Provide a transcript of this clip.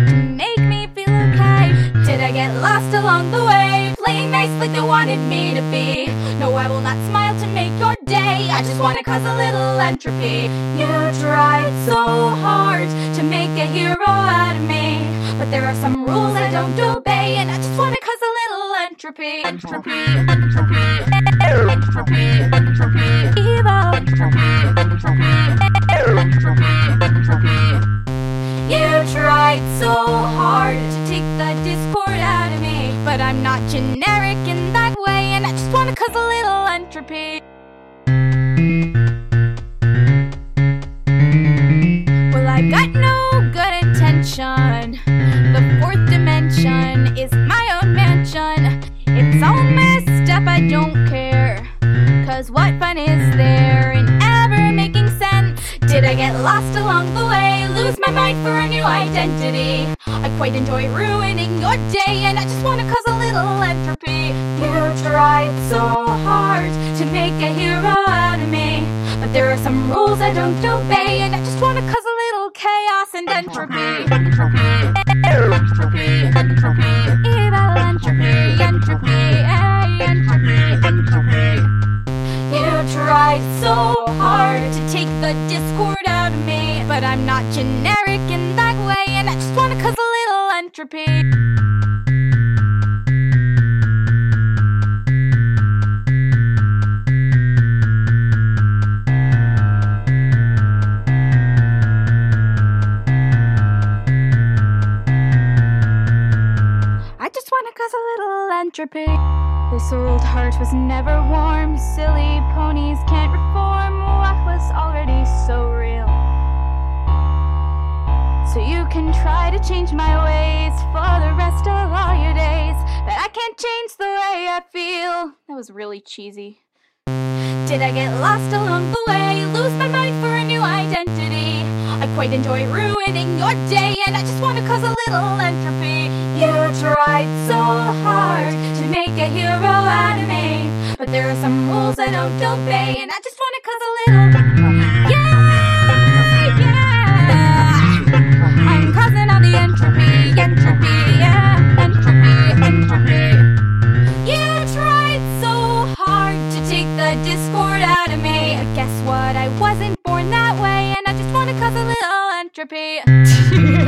to make me feel okay. Did I get lost along the way, playing nice like they wanted me to be? No, I will not smile to make your day, I just wanna cause a little entropy. You tried so hard to make a hero out of me, but there are some rules I don't obey, and I just wanna cause a little entropy. Entropy, entropy, entropy, entropy, evil. Entropy, entropy, entropy, entropy. You tried so hard to take the discord out of me, but I'm not generic in that way, and I just wanna cause a little entropy. Well, I got no good intention. The fourth dimension is my own mansion. It's all messed up, I don't care, cause what fun is there in ever making sense? Did I get lost along the way, lose my mind for a new identity? I quite enjoy ruining your day, and I just wanna cause a little entropy. You tried so hard to make a hero out of me, but there are some rules I don't obey, and I just wanna cause a little chaos and entropy. Entropy, entropy, entropy, evil entropy, entropy, entropy, entropy. You tried so hard to take the discord out of me, but I'm not generic in that way, and I just wanna cause a little entropy. I just wanna cause a little entropy. This old heart was never warm. Silly ponies can't reform what was already so real. So you can try to change my ways for the rest of all your days, but I can't change the way I feel. That was really cheesy. Did I get lost along the way, lose my mind for a new identity? I quite enjoy ruining your day, and I just wanna cause a little entropy. You tried so hard to make a hero out of me, but there are some rules I don't obey, and I just wanna cause a little. Yeah, yeah. I'm causing all the entropy, entropy, yeah, entropy, entropy. You tried so hard to take the discord out of me. Guess what? I wasn't born that way, and I just wanna cause a little entropy.